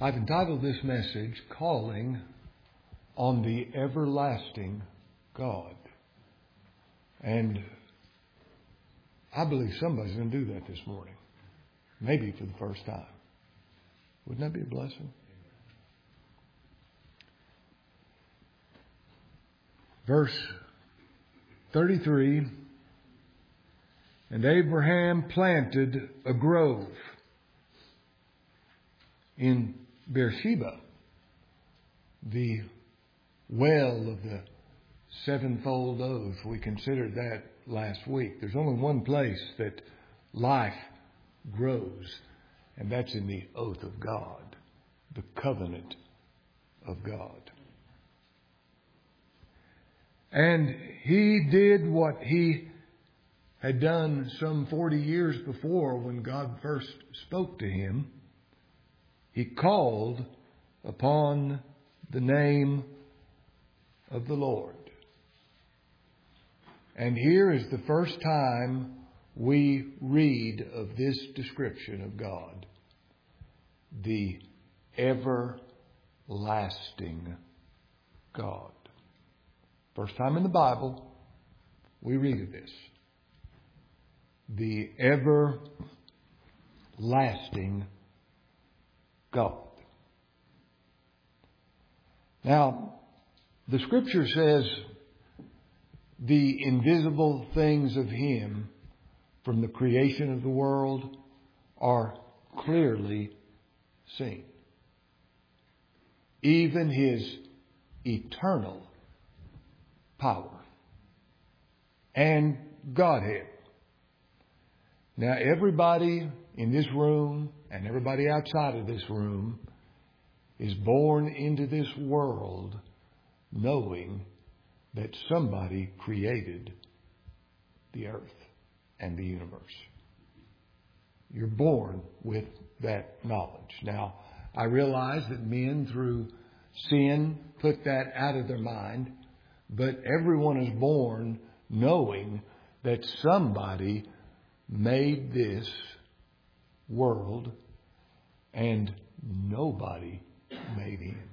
I've entitled this message, Calling on the Everlasting God. And I believe somebody's going to do that this morning. Maybe for the first time. Wouldn't that be a blessing? Verse 33, and Abraham planted a grove in Beersheba, the well of the sevenfold oath. We considered that last week. There's only one place that life grows, and that's in the oath of God, the covenant of God. And he did what he had done some 40 years before when God first spoke to him. He called upon the name of the Lord. And here is the first time we read of this description of God, the everlasting God. First time in the Bible we read of this. The everlasting God. Now, the Scripture says the invisible things of Him from the creation of the world are clearly seen. Even His eternal power and Godhead. Now, everybody in this room and everybody outside of this room is born into this world knowing that somebody created the earth and the universe. You're born with that knowledge. Now, I realize that men through sin put that out of their mind, but everyone is born knowing that somebody made this world and nobody made him.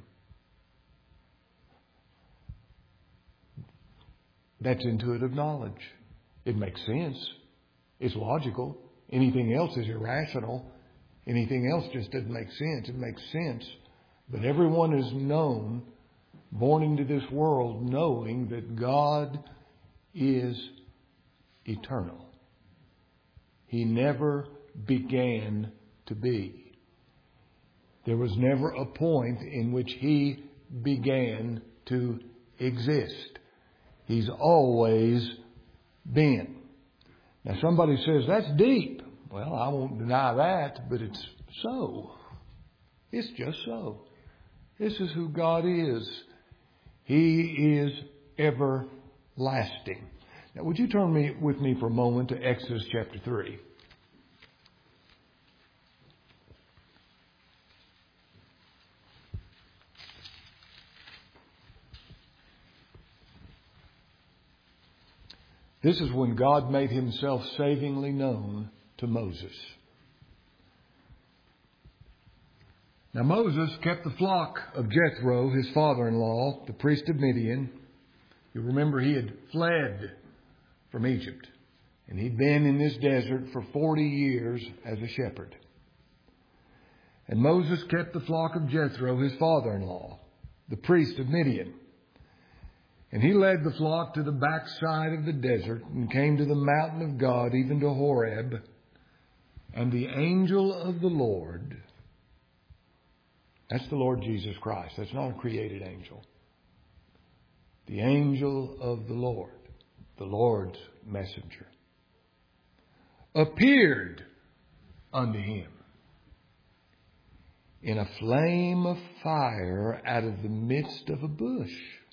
That's intuitive knowledge. It makes sense. It's logical. Anything else is irrational. Anything else just doesn't make sense. It makes sense. But everyone is known, born into this world, knowing that God is eternal. He never began to be. There was never a point in which He began to exist. He's always been. Now somebody says, that's deep. Well, I won't deny that, but it's so. It's just so. This is who God is. He is everlasting. Now, would you turn with me for a moment to Exodus chapter 3? This is when God made Himself savingly known to Moses. Now Moses kept the flock of Jethro, his father-in-law, the priest of Midian. You remember he had fled from Egypt. And he'd been in this desert for 40 years as a shepherd. And Moses kept the flock of Jethro, his father-in-law, the priest of Midian. And he led the flock to the backside of the desert and came to the mountain of God, even to Horeb. And the angel of the Lord, that's the Lord Jesus Christ. That's not a created angel. The angel of the Lord's messenger, appeared unto him in a flame of fire out of the midst of a bush.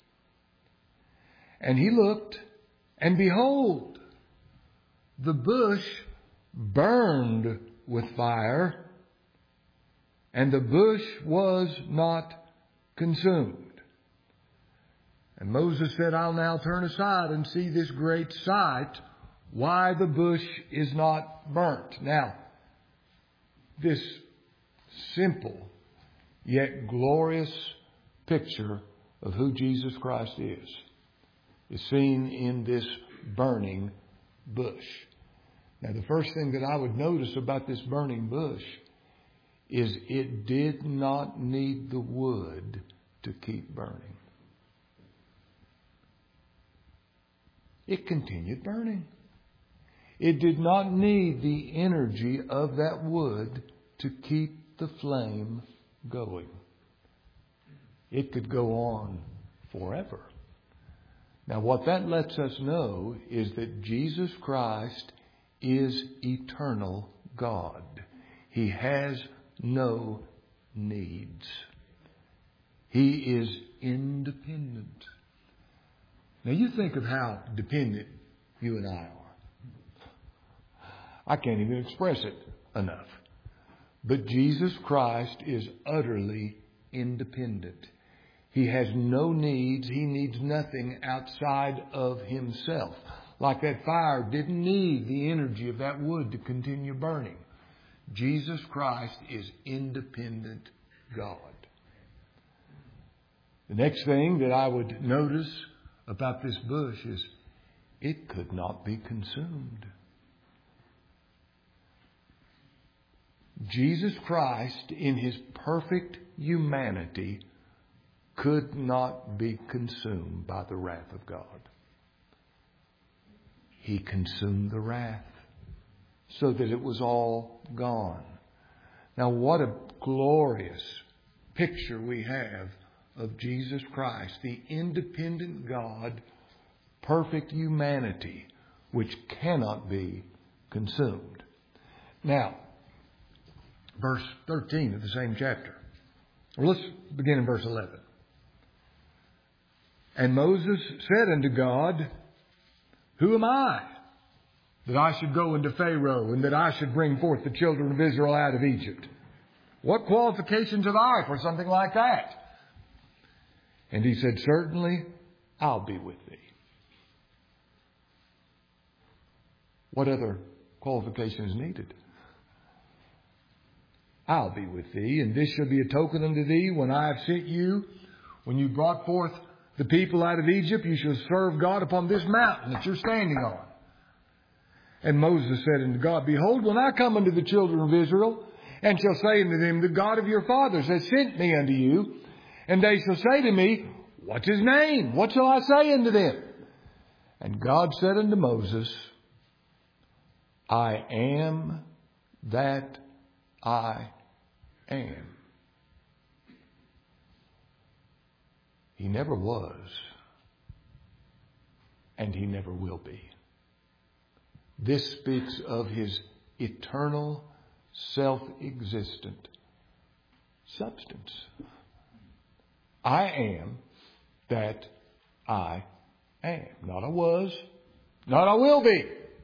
And he looked, and behold, the bush burned with fire, and the bush was not consumed. And Moses said, I'll now turn aside and see this great sight, why the bush is not burnt. Now, this simple yet glorious picture of who Jesus Christ is seen in this burning bush. Now, the first thing that I would notice about this burning bush is it did not need the wood to keep burning. It continued burning. It did not need the energy of that wood to keep the flame going. It could go on forever. Now, what that lets us know is that Jesus Christ is eternal God. He has no needs. He is independent. Now, you think of how dependent you and I are. I can't even express it enough. But Jesus Christ is utterly independent. He has no needs. He needs nothing outside of Himself. Like that fire didn't need the energy of that wood to continue burning. Jesus Christ is independent God. The next thing that I would notice about this bush is it could not be consumed. Jesus Christ, in His perfect humanity, could not be consumed by the wrath of God. He consumed the wrath so that it was all gone. Now, what a glorious picture we have of Jesus Christ, the independent God, perfect humanity, which cannot be consumed. Now, verse 13 of the same chapter. Well, let's begin in verse 11. And Moses said unto God, Who am I, that I should go into Pharaoh, and that I should bring forth the children of Israel out of Egypt? What qualifications have I for something like that? And he said, Certainly, I'll be with thee. What other qualification is needed? I'll be with thee, and this shall be a token unto thee when I have sent you. When you brought forth the people out of Egypt, you shall serve God upon this mountain that you're standing on. And Moses said unto God, Behold, when I come unto the children of Israel, and shall say unto them, The God of your fathers has sent me unto you, and they shall say to me, What's His name? What shall I say unto them? And God said unto Moses, I am that I am. He never was, and He never will be. This speaks of His eternal, self-existent substance. I am that I am. Not I was, not I will be.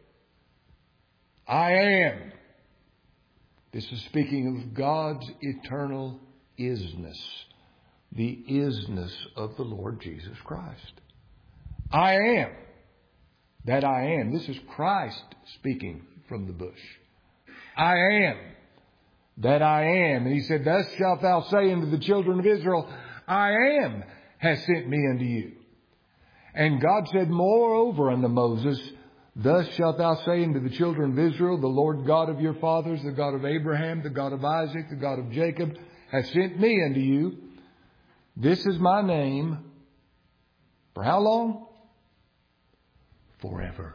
I am. This is speaking of God's eternal isness. The isness of the Lord Jesus Christ. I am that I am. This is Christ speaking from the bush. I am that I am. And He said, Thus shalt thou say unto the children of Israel, I am has sent me unto you. And God said moreover unto Moses, Thus shalt thou say unto the children of Israel, The Lord God of your fathers, the God of Abraham, the God of Isaac, the God of Jacob, has sent me unto you. This is my name. For how long? Forever.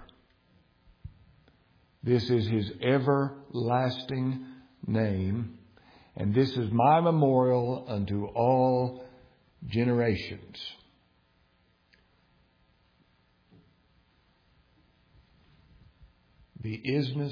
This is His everlasting name. And this is my memorial unto all generations. The isness,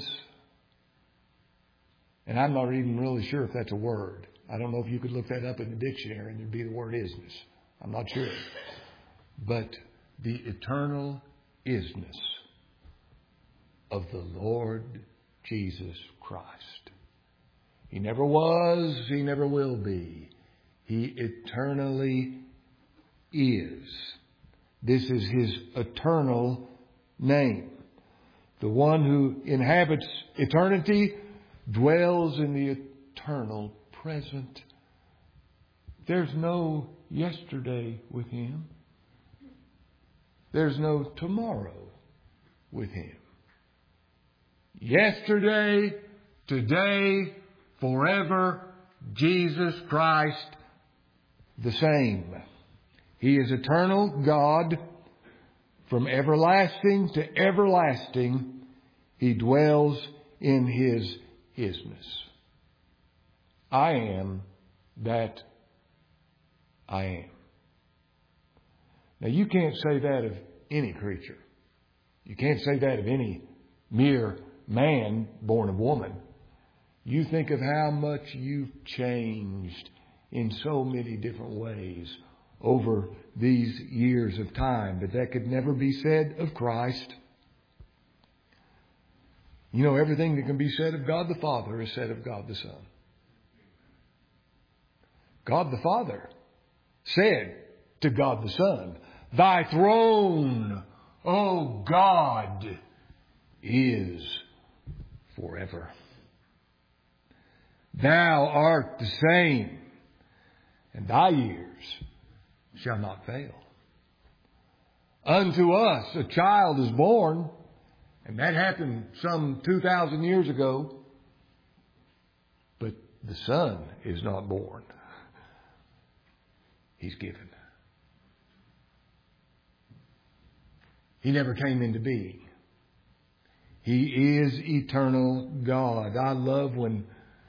and I'm not even really sure if that's a word. I don't know if you could look that up in the dictionary and there'd be the word isness. I'm not sure. But the eternal isness of the Lord Jesus Christ. He never was, He never will be. He eternally is. This is His eternal name. The one who inhabits eternity dwells in the eternal present. There's no yesterday with Him. There's no tomorrow with Him. Yesterday, today, forever, Jesus Christ, the same. He is eternal God. From everlasting to everlasting, He dwells in His isness. I am that I am. Now you can't say that of any creature. You can't say that of any mere man born of woman. You think of how much you've changed in so many different ways over these years of time, but that could never be said of Christ. You know, everything that can be said of God the Father is said of God the Son. God the Father said to God the Son, Thy throne, O God, is forever. Thou art the same, and thy years shall not fail. Unto us a child is born, and that happened some 2,000 years ago, but the Son is not born. He's given. He never came into being. He is eternal God. I love when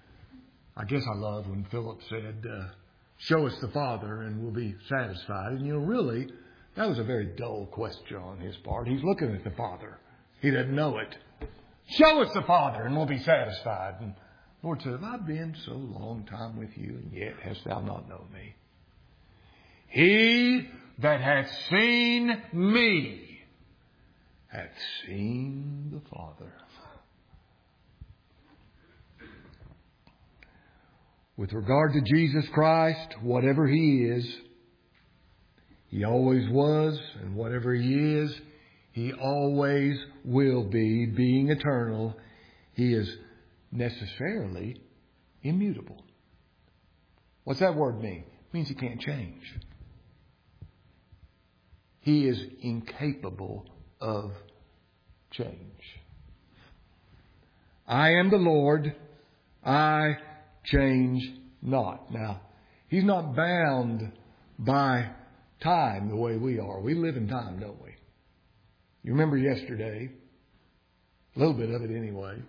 Philip said, show us the Father and we'll be satisfied. And really, that was a very dull question on his part. He's looking at the Father. He doesn't know it. Show us the Father and we'll be satisfied. And the Lord said, have I been so long time with you, and yet hast thou not known me? He that hath seen me hath seen the Father. With regard to Jesus Christ, whatever He is, He always was, and whatever He is, He always will be. Being eternal, He is necessarily immutable. What's that word mean? It means He can't change. He is incapable of change. I am the Lord, I change not. Now, He's not bound by time the way we are. We live in time, don't we? You remember yesterday, a little bit of it anyway.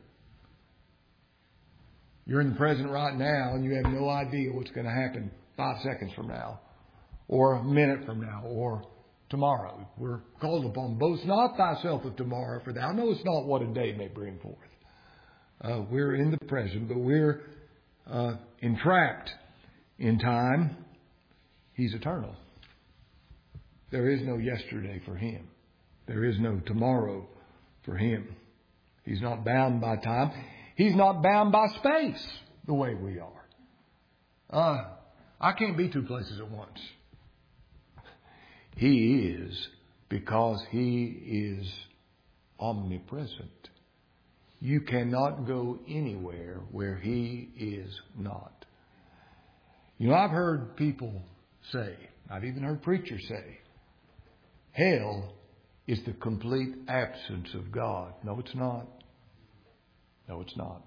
You're in the present right now and you have no idea what's going to happen 5 seconds from now, or a minute from now, or tomorrow. We're called upon, boast not thyself of tomorrow, for thou knowest not what a day may bring forth. We're in the present, but we're entrapped in time. He's eternal. There is no yesterday for Him. There is no tomorrow for Him. He's not bound by time. He's not bound by space the way we are. I can't be two places at once. He is, because He is omnipresent. You cannot go anywhere where He is not. You know, I've heard people say, I've even heard preachers say, hell is the complete absence of God. No, it's not. No, it's not.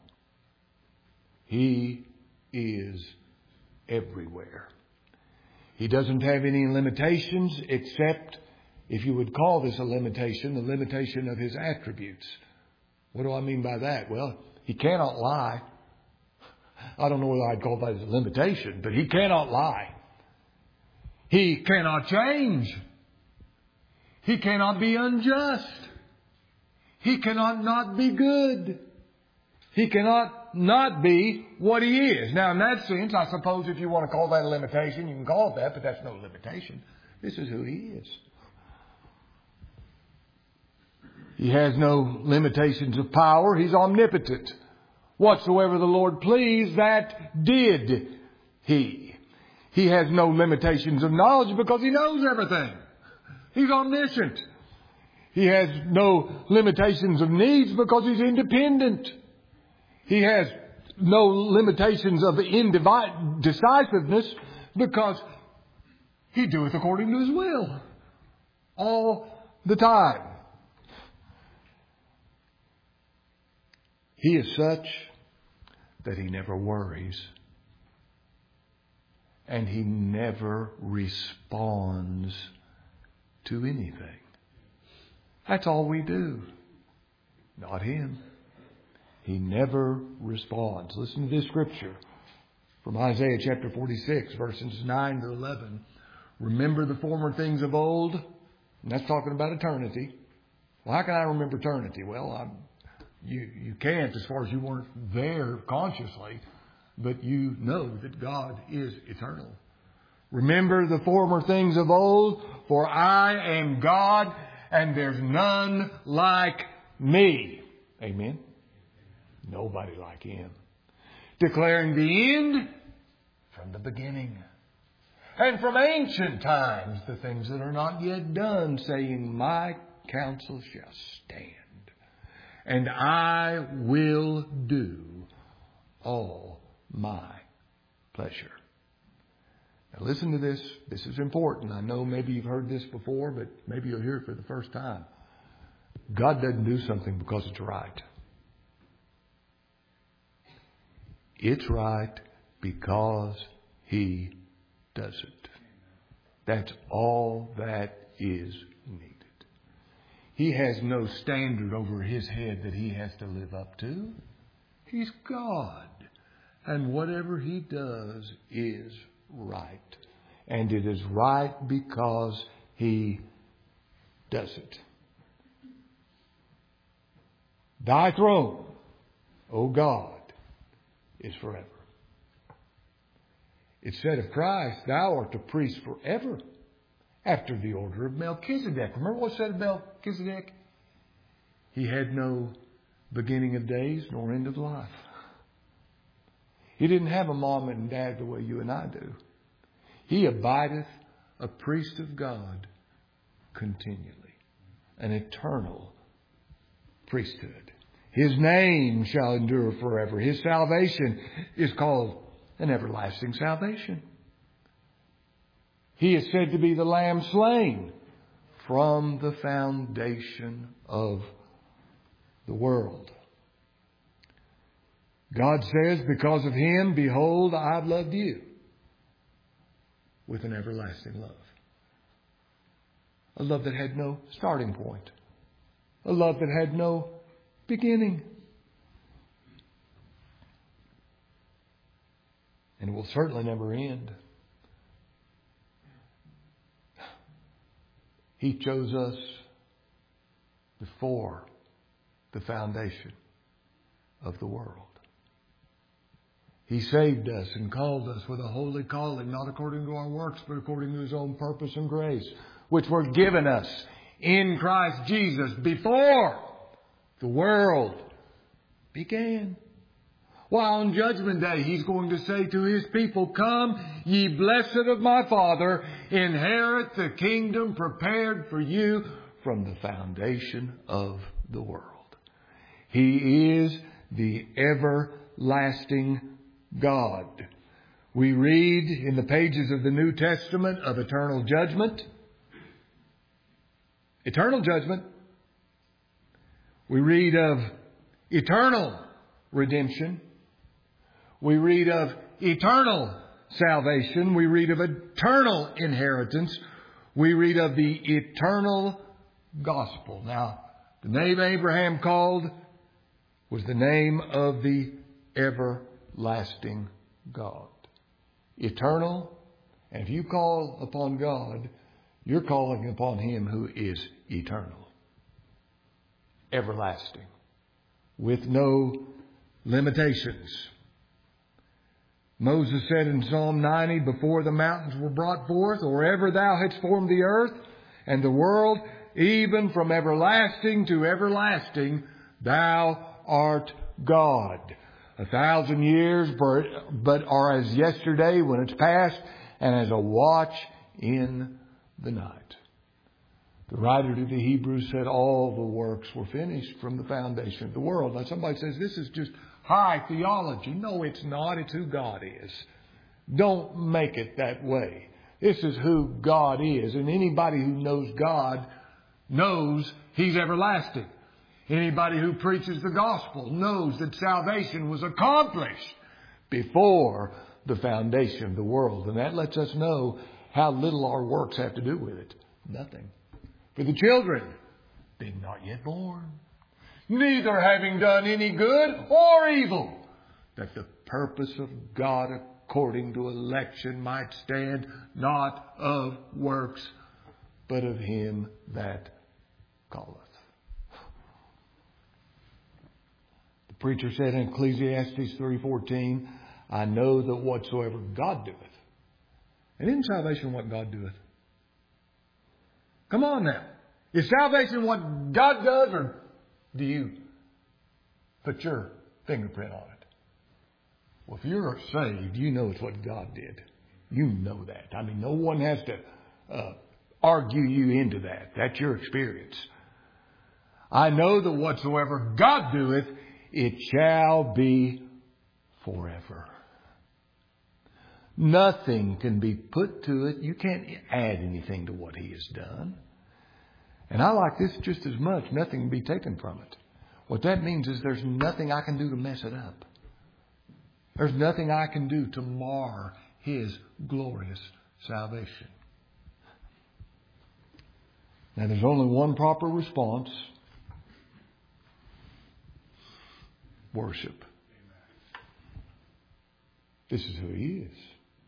He is everywhere. He doesn't have any limitations except, if you would call this a limitation, the limitation of His attributes. What do I mean by that? Well, He cannot lie. I don't know whether I'd call that a limitation, but He cannot lie. He cannot change. He cannot be unjust. He cannot not be good. He cannot not be what He is. Now, in that sense, I suppose if you want to call that a limitation, you can call it that, but that's no limitation. This is who He is. He has no limitations of power. He's omnipotent. Whatsoever the Lord pleased, that did He. He has no limitations of knowledge because He knows everything. He's omniscient. He has no limitations of needs because He's independent. He has no limitations of indecisiveness Because He doeth according to His will. All the time. He is such that He never worries. And He never responds to anything. That's all we do. Not Him. He never responds. Listen to this scripture from Isaiah chapter 46, verses 9 to 11. Remember the former things of old. And that's talking about eternity. Well, how can I remember eternity? Well, you can't as far as you weren't there consciously. But you know that God is eternal. Remember the former things of old, for I am God, and there's none like me. Amen. Nobody like Him. Declaring the end from the beginning. And from ancient times the things that are not yet done, saying, my counsel shall stand, and I will do all my pleasure. Now listen to this. This is important. I know maybe you've heard this before, but maybe you'll hear it for the first time. God doesn't do something because it's right. It's right because He does it. That's all that is needed. He has no standard over His head that He has to live up to. He's God. And whatever He does is right. And it is right because He does it. Thy throne, O God, is forever. It said of Christ, Thou art a priest forever, after the order of Melchizedek. Remember what it said of Melchizedek? He had no beginning of days nor end of life. He didn't have a mom and dad the way you and I do. He abideth a priest of God continually. An eternal priesthood. His name shall endure forever. His salvation is called an everlasting salvation. He is said to be the Lamb slain from the foundation of the world. God says, because of Him, behold, I've loved you with an everlasting love. A love that had no starting point. A love that had no beginning. And it will certainly never end. He chose us before the foundation of the world. He saved us and called us with a holy calling, not according to our works, but according to His own purpose and grace, which were given us in Christ Jesus before the world began. While on Judgment Day, He's going to say to His people, come, ye blessed of my Father, inherit the kingdom prepared for you from the foundation of the world. He is the everlasting God. We read in the pages of the New Testament of eternal judgment. Eternal judgment. We read of eternal redemption. We read of eternal salvation. We read of eternal inheritance. We read of the eternal gospel. Now, the name Abraham called was the name of the everlasting God. Eternal. And if you call upon God, you're calling upon Him who is eternal. Everlasting. With no limitations. Moses said in Psalm 90, before the mountains were brought forth, or ever Thou hadst formed the earth and the world, even from everlasting to everlasting, Thou art God. 1,000 years, but are as yesterday when it's past, and as a watch in the night. The writer to the Hebrews said all the works were finished from the foundation of the world. Now somebody says this is just high theology. No, it's not. It's who God is. Don't make it that way. This is who God is. And anybody who knows God knows He's everlasting. Anybody who preaches the gospel knows that salvation was accomplished before the foundation of the world. And that lets us know how little our works have to do with it. Nothing. For the children, being not yet born, neither having done any good or evil, that the purpose of God according to election might stand, not of works, but of Him that calleth. The preacher said in Ecclesiastes 3:14, I know that whatsoever God doeth. And isn't salvation what God doeth? Come on now. Is salvation what God does, or do you put your fingerprint on it? Well, if you're saved, you know it's what God did. You know that. I mean, no one has to argue you into that. That's your experience. I know that whatsoever God doeth, it shall be forever. Nothing can be put to it. You can't add anything to what He has done. And I like this just as much. Nothing can be taken from it. What that means is there's nothing I can do to mess it up. There's nothing I can do to mar His glorious salvation. Now there's only one proper response. Worship. This is who He is.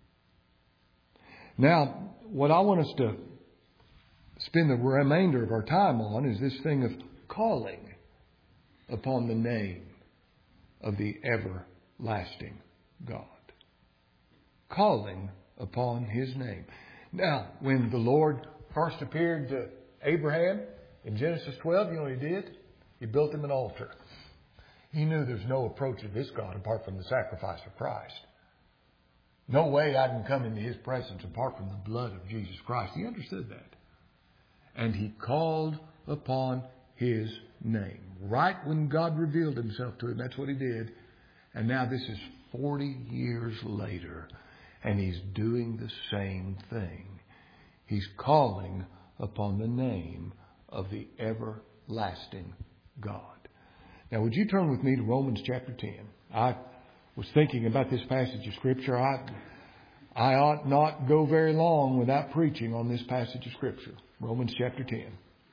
Now, what I want us to spend the remainder of our time on is this thing of calling upon the name of the everlasting God. Calling upon His name. Now, when the Lord first appeared to Abraham in Genesis 12, you know what He did? He built him an altar. He knew there's no approach to this God apart from the sacrifice of Christ. No way I can come into His presence apart from the blood of Jesus Christ. He understood that. And he called upon His name. Right when God revealed Himself to him, that's what He did. And now this is 40 years later, and He's doing the same thing. He's calling upon the name of the everlasting God. Now, would you turn with me to Romans chapter 10? I was thinking about this passage of Scripture. I ought not go very long without preaching on this passage of Scripture. Romans chapter 10.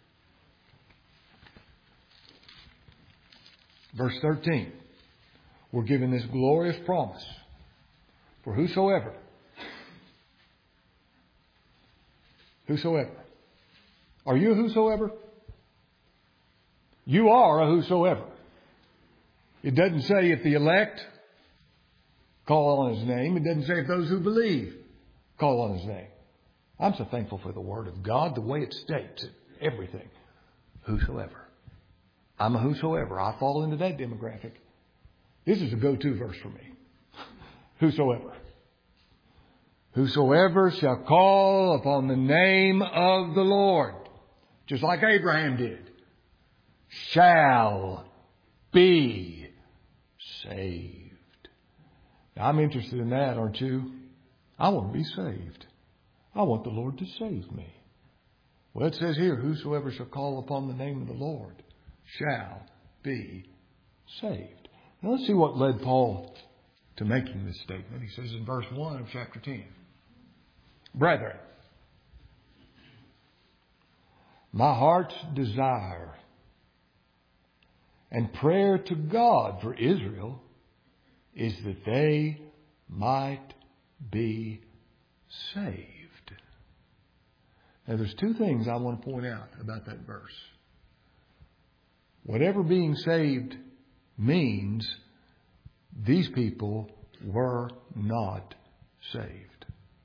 Verse 13. We're given this glorious promise. For whosoever. Whosoever. Are you a whosoever? You are a whosoever. It doesn't say if the elect call on His name. It doesn't say if those who believe call on His name. I'm so thankful for the Word of God, the way it states it, everything. Whosoever. I'm a whosoever. I fall into that demographic. This is a go-to verse for me. Whosoever. Whosoever shall call upon the name of the Lord, just like Abraham did, shall be saved. Now, I'm interested in that, aren't you? I want to be saved. I want the Lord to save me. Well, it says here, whosoever shall call upon the name of the Lord shall be saved. Now, let's see what led Paul to making this statement. He says in verse 1 of chapter 10, Brethren, my heart's desire and prayer to God for Israel is that they might be saved. Now, there's two things I want to point out about that verse. Whatever being saved means, these people were not saved.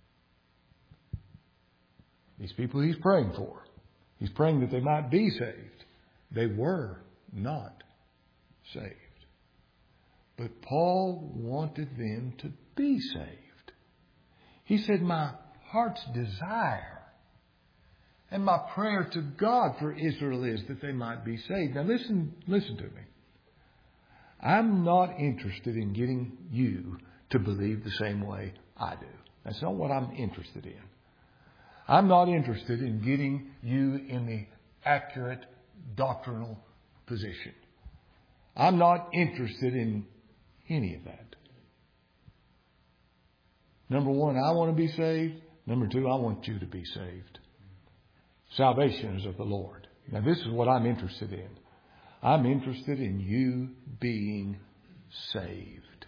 These people He's praying for. He's praying that they might be saved. They were not saved. But Paul wanted them to be saved. He said, my heart's desire and my prayer to God for Israel is that they might be saved. Now listen to me. I'm not interested in getting you to believe the same way I do. That's not what I'm interested in. I'm not interested in getting you in the accurate doctrinal position. I'm not interested in any of that. Number one, I want to be saved. Number two, I want you to be saved. Salvation is of the Lord. Now, this is what I'm interested in. I'm interested in you being saved.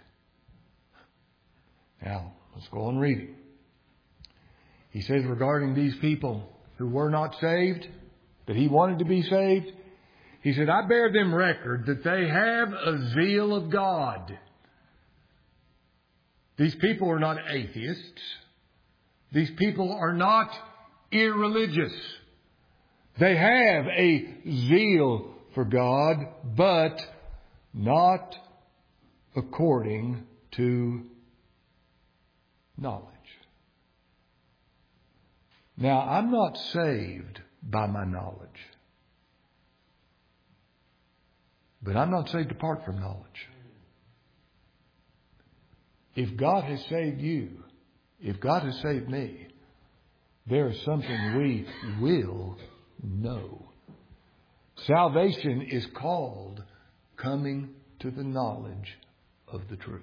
Now, let's go on reading. He says regarding these people who were not saved, that he wanted to be saved, he said, I bear them record that they have a zeal of God. These people are not atheists. These people are not irreligious. They have a zeal for God, but not according to knowledge. Now, I'm not saved by my knowledge. But I'm not saved apart from knowledge. If God has saved you, if God has saved me, there is something we will know. Salvation is called coming to the knowledge of the truth.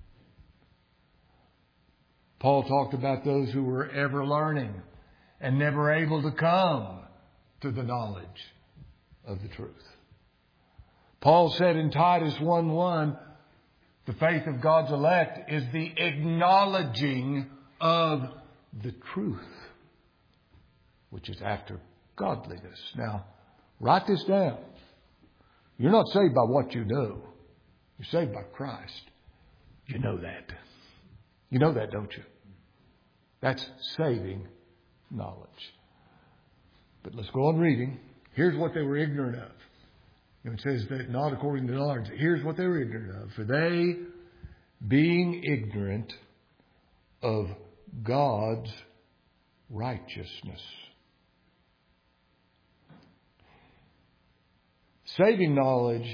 Paul talked about those who were ever learning and never able to come to the knowledge of the truth. Paul said in Titus 1:1, the faith of God's elect is the acknowledging of the truth, which is after godliness. Now, write this down. You're not saved by what you know. You're saved by Christ. You know that. You know that, don't you? That's saving knowledge. But let's go on reading. Here's what they were ignorant of. It says that not according to knowledge. Here's what they were ignorant of. For they, being ignorant of God's righteousness. Saving knowledge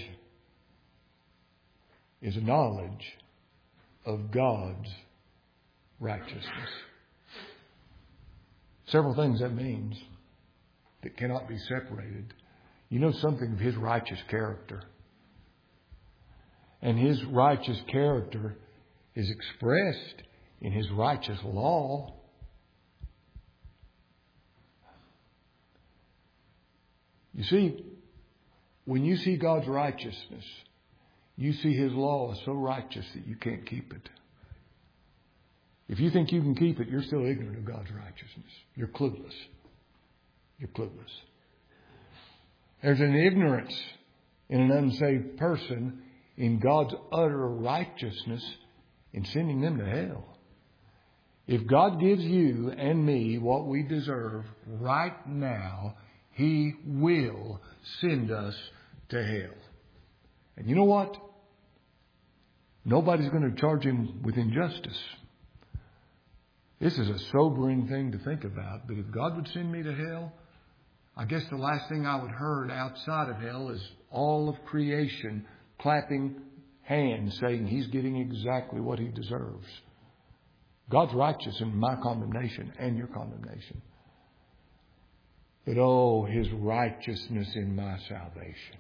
is a knowledge of God's righteousness. Several things that means that cannot be separated. You know something of His righteous character. And His righteous character is expressed in His righteous law. You see, when you see God's righteousness, you see His law is so righteous that you can't keep it. If you think you can keep it, you're still ignorant of God's righteousness. You're clueless. You're clueless. There's an ignorance in an unsaved person in God's utter righteousness in sending them to hell. If God gives you and me what we deserve right now, He will send us to hell. And you know what? Nobody's going to charge Him with injustice. This is a sobering thing to think about. But if God would send me to hell, I guess the last thing I would heard outside of hell is all of creation clapping hands saying He's getting exactly what He deserves. God's righteous in my condemnation and your condemnation. But oh, His righteousness in my salvation.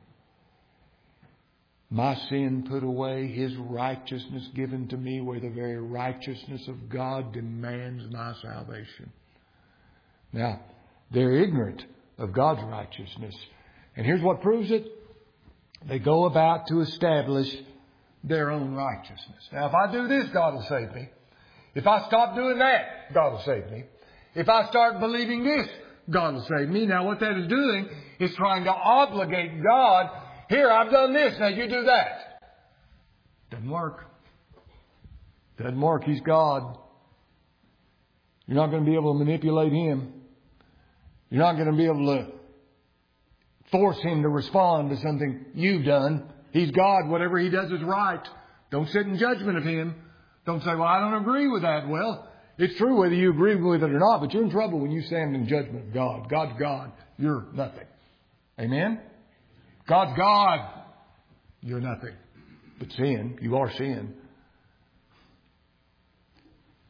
My sin put away, His righteousness given to me, where the very righteousness of God demands my salvation. Now, they're ignorant of God's righteousness. And here's what proves it. They go about to establish their own righteousness. Now, if I do this, God will save me. If I stop doing that, God will save me. If I start believing this, God will save me. Now, what that is doing is trying to obligate God. Here, I've done this. Now, you do that. Doesn't work. Doesn't work. He's God. You're not going to be able to manipulate Him. You're not going to be able to force Him to respond to something you've done. He's God. Whatever He does is right. Don't sit in judgment of Him. Don't say, well, I don't agree with that. Well, it's true whether you agree with it or not, but you're in trouble when you stand in judgment of God. God's God. You're nothing. Amen? God's God. You're nothing. But sin, you are sin.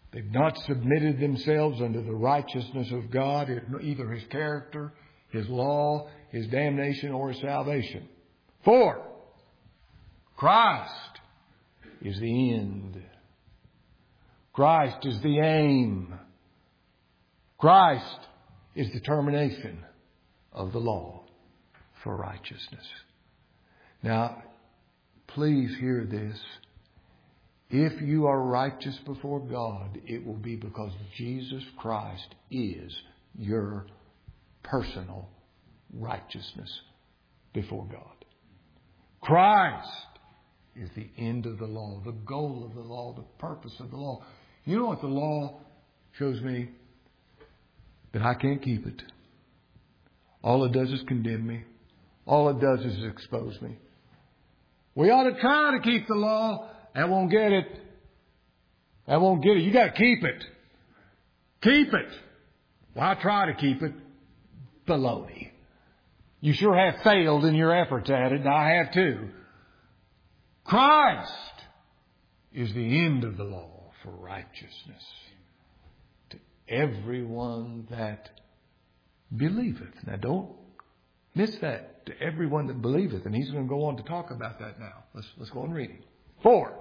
They've not submitted themselves unto the righteousness of God, either His character, His law, His damnation, or His salvation. 4, Christ is the end. Christ is the aim. Christ is the termination of the law for righteousness. Now, please hear this. If you are righteous before God, it will be because Jesus Christ is your personal righteousness before God. Christ is the end of the law, the goal of the law, the purpose of the law. You know what the law shows me? That I can't keep it. All it does is condemn me. All it does is expose me. We ought to try to keep the law. That won't get it. That won't get it. You got to keep it. Keep it. Well, I try to keep it. Baloney. You sure have failed in your efforts at it, and I have too. Christ is the end of the law for righteousness to everyone that believeth. Now don't miss that. To everyone that believeth. And he's going to go on to talk about that now. Let's go on reading. 4.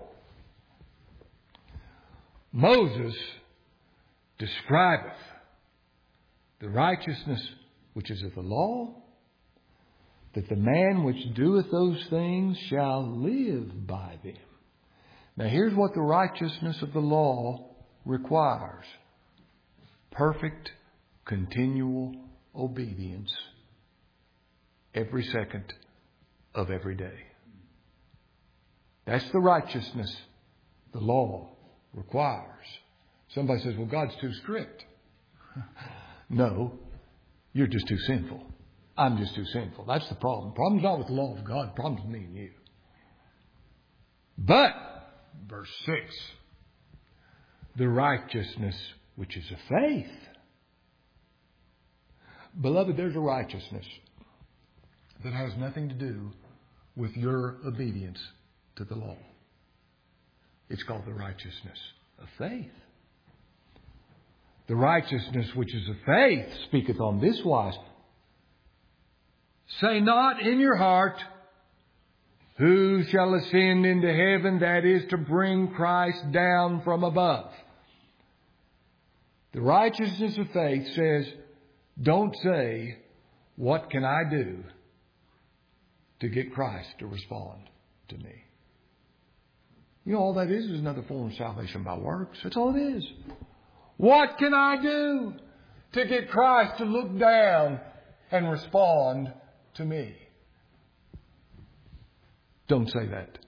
Moses describeth the righteousness which is of the law, that the man which doeth those things shall live by them. Now here's what the righteousness of the law requires. Perfect, continual obedience every second of every day. That's the righteousness the law requires. Somebody says, well, God's too strict. No, you're just too sinful. I'm just too sinful. That's the problem. The problem's not with the law of God. The problem's with me and you. But, verse 6, the righteousness which is of faith. Beloved, there's a righteousness that has nothing to do with your obedience to the law. It's called the righteousness of faith. The righteousness which is of faith speaketh on this wise. Say not in your heart, who shall ascend into heaven, that is to bring Christ down from above. The righteousness of faith says, don't say, what can I do to get Christ to respond to me? You know, all that is another form of salvation by works. That's all it is. What can I do to get Christ to look down and respond to me? Don't say that.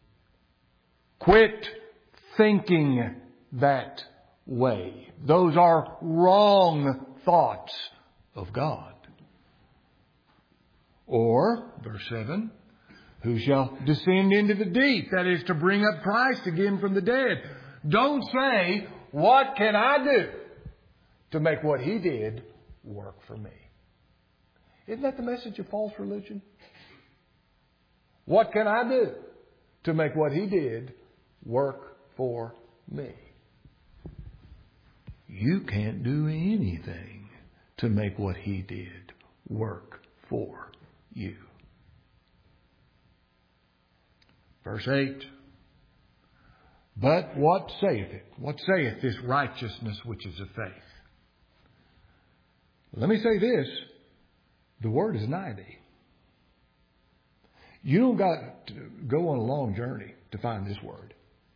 Quit thinking that way. Those are wrong thoughts of God. Or, verse 7, who shall descend into the deep? That is to bring up Christ again from the dead. Don't say, what can I do to make what He did work for me? Isn't that the message of false religion? What can I do to make what He did work for me? You can't do anything to make what He did work for you. Verse 8. But what saith it? What saith this righteousness which is of faith? Let me say this. The word is nigh thee. You don't got to go on a long journey to find this word.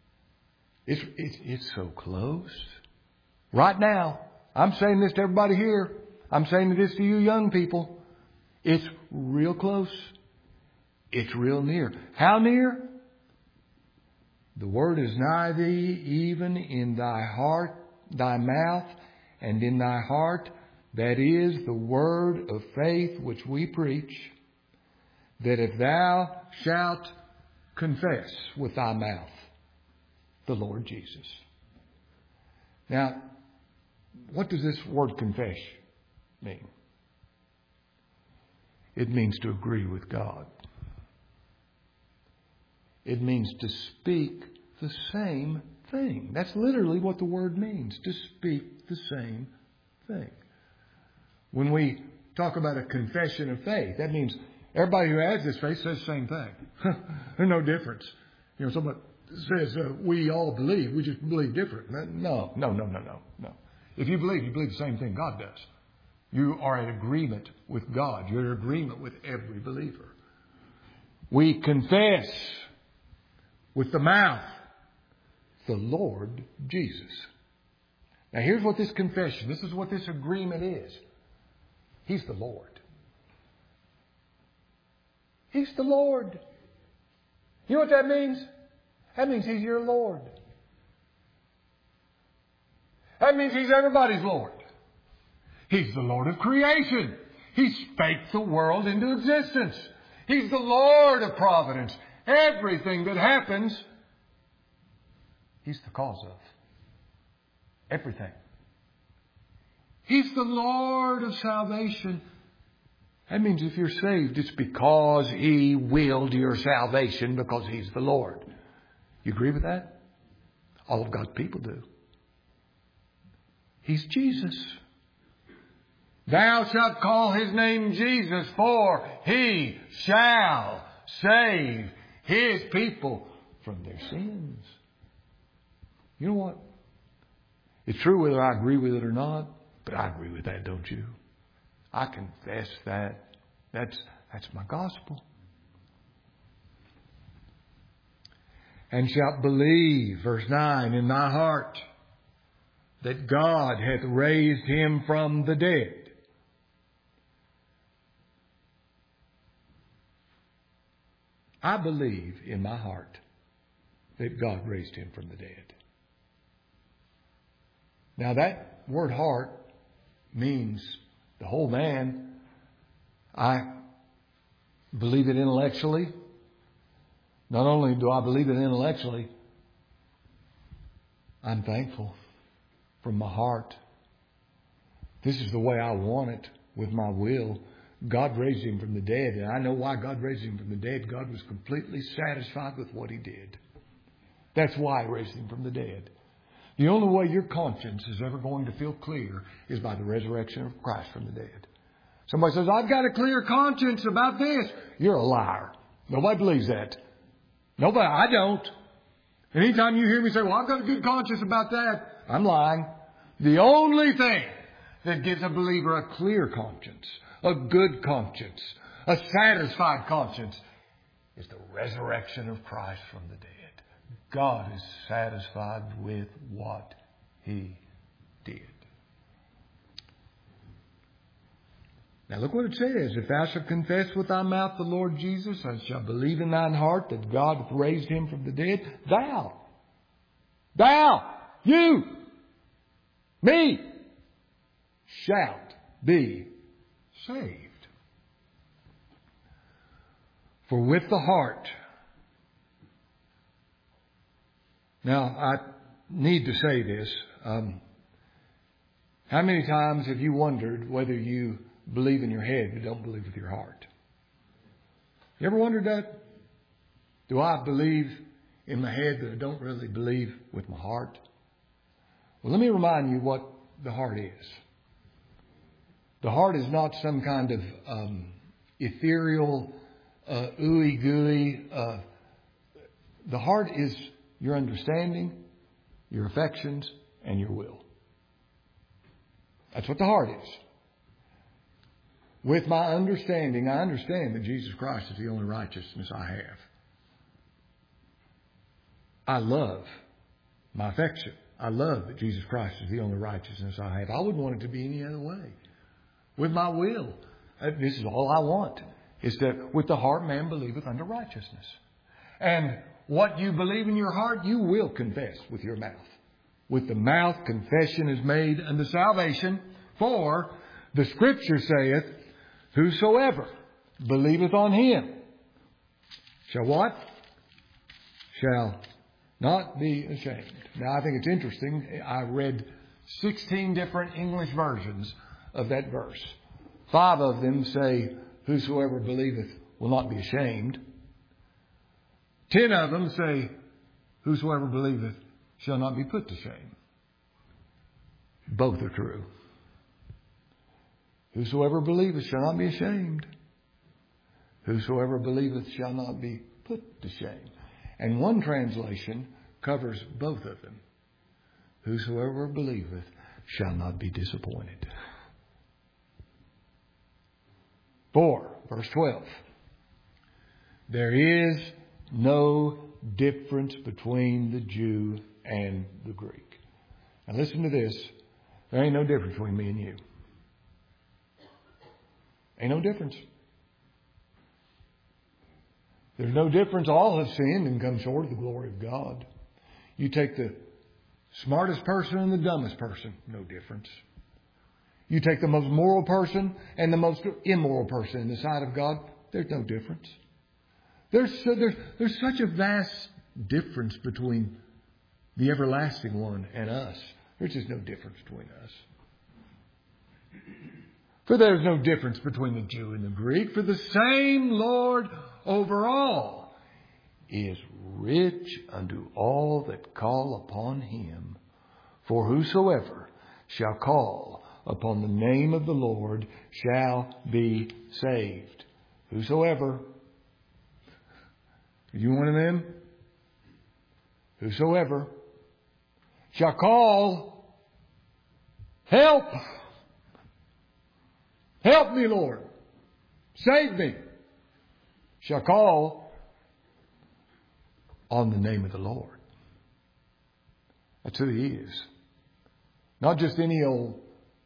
It's so close. Right now, I'm saying this to everybody here. I'm saying this to you young people. It's real close. It's real near. How near? The word is nigh thee, even in thy heart, thy mouth, and in thy heart. That is the word of faith which we preach, that if thou shalt confess with thy mouth the Lord Jesus. Now, what does this word confess mean? It means to agree with God. It means to speak the same thing. That's literally what the word means, to speak the same thing. When we talk about a confession of faith, that means everybody who has this faith says the same thing. There's no difference. Somebody says, we all believe, we just believe different. No. If you believe the same thing God does. You are in agreement with God. You're in agreement with every believer. We confess with the mouth the Lord Jesus. Now here's what this confession, this is what this agreement is. He's the Lord. He's the Lord. You know what that means? That means He's your Lord. That means He's everybody's Lord. He's the Lord of creation. He spake the world into existence. He's the Lord of providence. Everything that happens, He's the cause of. Everything. He's the Lord of salvation. That means if you're saved, it's because He willed your salvation, because He's the Lord. You agree with that? All of God's people do. He's Jesus. Thou shalt call His name Jesus, for He shall save His people from their sins. You know what? It's true whether I agree with it or not, but I agree with that, don't you? I confess that. That's my gospel. And shalt believe, verse 9, in thy heart that God hath raised Him from the dead. I believe in my heart that God raised Him from the dead. Now that word heart means the whole man. I believe it intellectually. Not only do I believe it intellectually, I'm thankful from my heart. This is the way I want it with my will. God raised Him from the dead, and I know why God raised Him from the dead. God was completely satisfied with what He did. That's why He raised Him from the dead. The only way your conscience is ever going to feel clear is by the resurrection of Christ from the dead. Somebody says, I've got a clear conscience about this. You're a liar. Nobody believes that. Nobody. I don't. Anytime you hear me say, well, I've got a good conscience about that, I'm lying. The only thing that gives a believer a clear conscience, a good conscience, a satisfied conscience, is the resurrection of Christ from the dead. God is satisfied with what He did. Now look what it says. If thou shalt confess with thy mouth the Lord Jesus, and shalt believe in thine heart that God hath raised Him from the dead, you, me, shalt be saved. For with the heart. Now, I need to say this. How many times have you wondered whether you believe in your head but don't believe with your heart? You ever wondered that? Do I believe in my head but I don't really believe with my heart? Well, let me remind you what the heart is. The heart is not some kind of ethereal, ooey gooey. The heart is your understanding, your affections, and your will. That's what the heart is. With my understanding, I understand that Jesus Christ is the only righteousness I have. I love my affection. I love that Jesus Christ is the only righteousness I have. I wouldn't want it to be any other way. With my will, this is all I want, is that with the heart man believeth unto righteousness. And what you believe in your heart, you will confess with your mouth. With the mouth, confession is made unto salvation. For the Scripture saith, whosoever believeth on Him shall what? Shall not be ashamed. Now, I think it's interesting. I read 16 different English versions of that verse. 5 of them say, whosoever believeth will not be ashamed. 10 of them say, whosoever believeth shall not be put to shame. Both are true. Whosoever believeth shall not be ashamed. Whosoever believeth shall not be put to shame. And one translation covers both of them. Whosoever believeth shall not be disappointed. 4, verse 12. There is no difference between the Jew and the Greek. Now listen to this. There ain't no difference between me and you. Ain't no difference. There's no difference. All have sinned and come short of the glory of God. You take the smartest person and the dumbest person, no difference. You take the most moral person and the most immoral person in the sight of God, there's no difference. There's such a vast difference between the everlasting one and us. There's just no difference between us. For there is no difference between the Jew and the Greek, for the same Lord over all is rich unto all that call upon him. For whosoever shall call upon the name of the Lord shall be saved. Whosoever. Are you one of them? Whosoever shall call, help! Help me, Lord. Save me. Shall call on the name of the Lord. That's who He is. Not just any old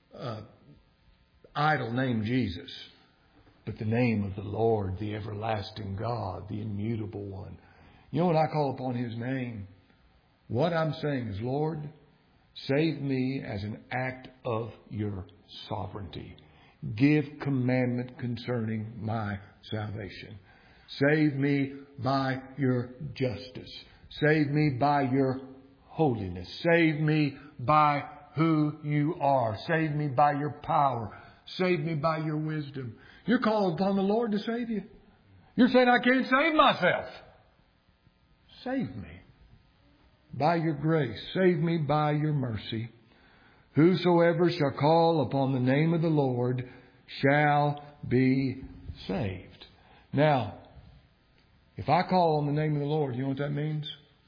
idol named Jesus, but the name of the Lord, the everlasting God, the immutable one. You know, when I call upon His name, what I'm saying is, Lord, save me as an act of your sovereignty. Give commandment concerning my salvation. Save me by your justice. Save me by your holiness. Save me by who you are. Save me by your power. Save me by your wisdom. You're calling upon the Lord to save you. You're saying, I can't save myself. Save me by your grace. Save me by your mercy. Whosoever shall call upon the name of the Lord shall be saved. Now, if I call on the name of the Lord, you know what that means?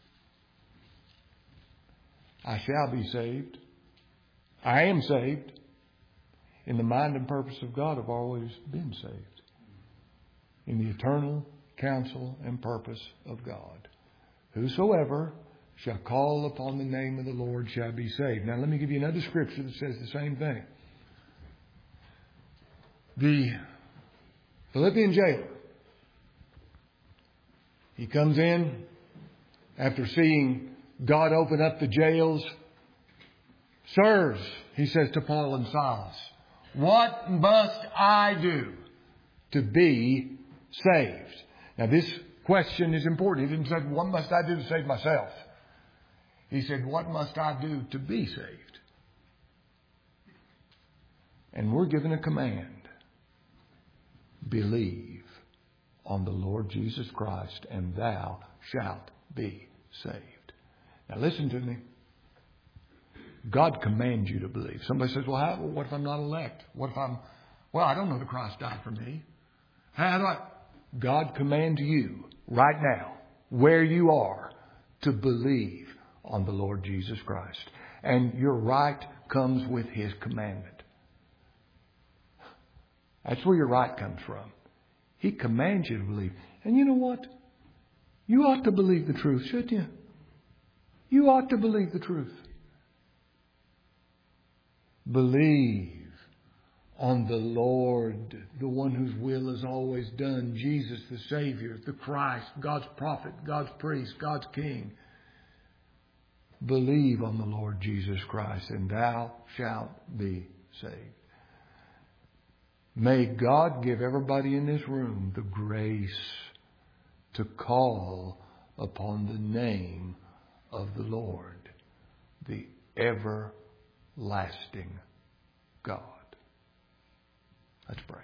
I shall be saved. I am saved. In the mind and purpose of God, I've always been saved. In the eternal counsel and purpose of God. Whosoever shall call upon the name of the Lord shall be saved. Now let me give you another scripture that says the same thing. The Philippian jailer, he comes in after seeing God open up the jails. Sirs, he says to Paul and Silas, what must I do to be saved? Now this question is important. He didn't say, what must I do to save myself? He said, what must I do to be saved? And we're given a command. Believe on the Lord Jesus Christ and thou shalt be saved. Now listen to me. God commands you to believe. Somebody says, well, what if I'm not elect? What if I don't know that Christ died for me. How do I? God commands you right now, where you are, to believe on the Lord Jesus Christ. And your right comes with His commandment. That's where your right comes from. He commands you to believe. And you know what? You ought to believe the truth, shouldn't you? You ought to believe the truth. Believe on the Lord, the one whose will is always done, Jesus the Savior, the Christ, God's prophet, God's priest, God's king. Believe on the Lord Jesus Christ and thou shalt be saved. May God give everybody in this room the grace to call upon the name of the Lord, the everlasting God. Let's pray.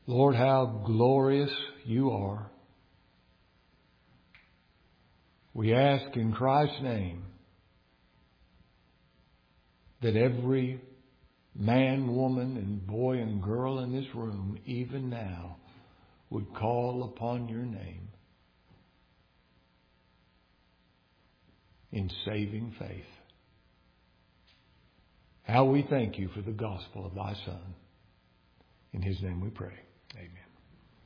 Lord, how glorious you are. We ask in Christ's name that every man, woman, and boy and girl in this room, even now, would call upon your name in saving faith. How we thank you for the gospel of thy Son. In his name we pray. Amen.